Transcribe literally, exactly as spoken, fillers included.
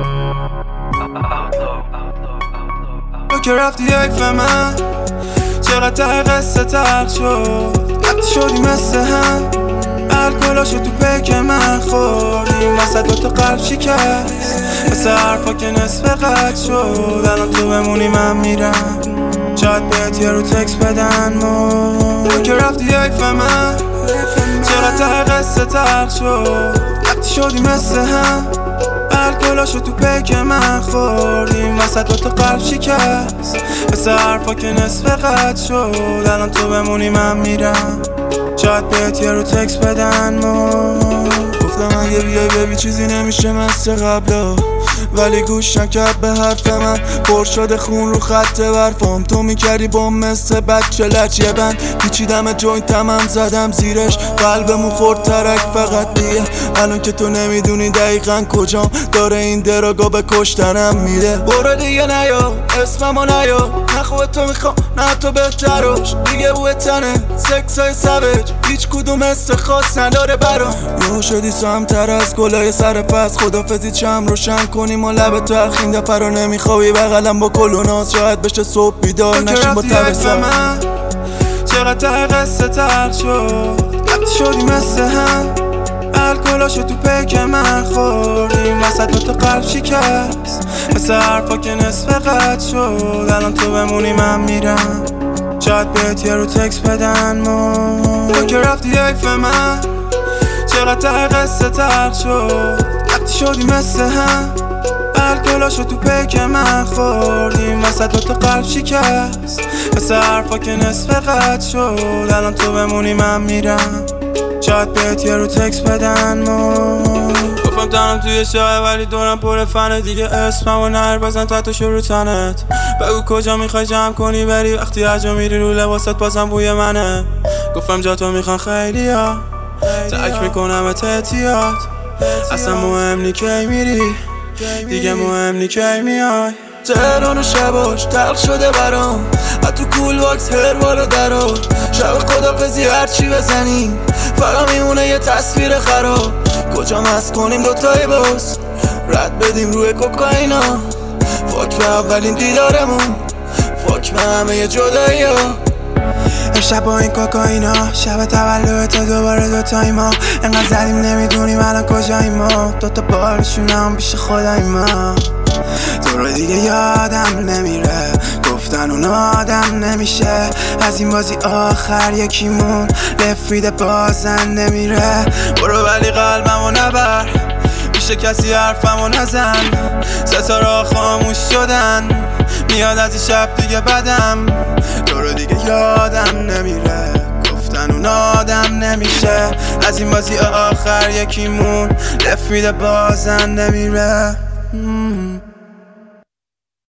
تو که رفتی حیف من، چقدر ته قصه تلخ شد. وقتی شدی مثل هم، الکلاشو تو پیک من خوردیم، وسط دوتا قلب شکست، مثل حرفا که نصف قد شد. الان تو بمونی من میرم، شاید بهت یه رو تکس بدن ما. تو که رفتی حیف من، چقدر ته قصه تلخ شد. وقتی شدی مثل هم، الکلاشو تو پیک من خوردیم، وسط دوتا قلب شکست، مثل حرفا که نصف قد شد. الان تو بمونی من میرم، شاید بهت یه رو تکس بدن ما. گفتم اگه بیای ببی چیزی نمیشه مثل قبلا، ولی گوش نکرد به حرف من. پر شده خون رو خط برفام، تو میکردی بام مثل بچه لچ. یه بند پیچیدم جوینت تمام زدم زیرش، قلبمون خورد ترک فقط دیگه. الان که تو نمیدونی دقیقا کجام، داره این دراگا به کشتنم میره. برو دیگه نیا اسممو نیا، نه خوبه تو میخوام نه تو بهتراش. دیگه بوی تنه سکس های سوج، هیچ کدوم است خاص نداره برام. یهو شدی سمتر از گلای سر پس، خدافزی چم روشن کنیم و لب تو اخین دفعه رو نمیخوابی بغلم با کلوناز. شاید بشه صبح بیدار نشیم با تبسم. چقدر ته قصه تلخ شد. وقتی شدی مثل هم، الکلاشو تو پیک من خوردیم، وسط دوتا قلب شکست، مثل حرفا که نصف قد شد. الان تو بمونی من میرم، شاید بهت یه رو تکس بدن ما. تو که رفتی حیف من، چقدر ته قصه تلخ شد. وقتی شدی مثل هم، الکلاشو تو پیک من خوردیم، وسط دوتا قلب شکست، مثل حرفا که نصف قد شد. الان تو بمونی من میرم، شاید بهت یه رو تکس بدن ما. گفتم تنم توی شای ولی دورم پر فنه، دیگه اسممو نهر بزن تا تو شروع تنت. بگو کجا میخوای جمع کنی بری، وقتی هجا میری رو لباست بازم بوی منه. گفتم جا تو میخوان خیلی ها، ترک میکنم احتیاط. اصلا مهم نی کی میری، دیگه مهم نی کی میای. تهران و شباش تلخ شده برام، حتی کول واکس هر بالا درار. شب خدافزی هرچی بزنیم فقط میمونه یه تصویر خراب. کجا مست کنیم دوتای باز، رد بدیم روی کوکائینا. فاک به اولین دیدارمون، فاک به همه جدایی ها. امشب با این کوکائینا، شب تولد تا دوباره دوتایی ما. انقدر زدیم نمیدونیم الان کجاییم ما، دوتا بالشونم پیش خدایی ما. تو رو دیگه یادم نمیره، گفتن اون آدم نمیشه. از این بازی آخر یکیمون لفیده بازن نمیره. برو ولی قلبمو نبر، میشه کسی حرفمو نزن. ستاره خاموش شدن، میاد از این شب دیگه بدم. تو رو دیگه یادم نمیره، گفتن اون آدم نمیشه. از این بازی آخر یکیمون لفیده بازن نمیره.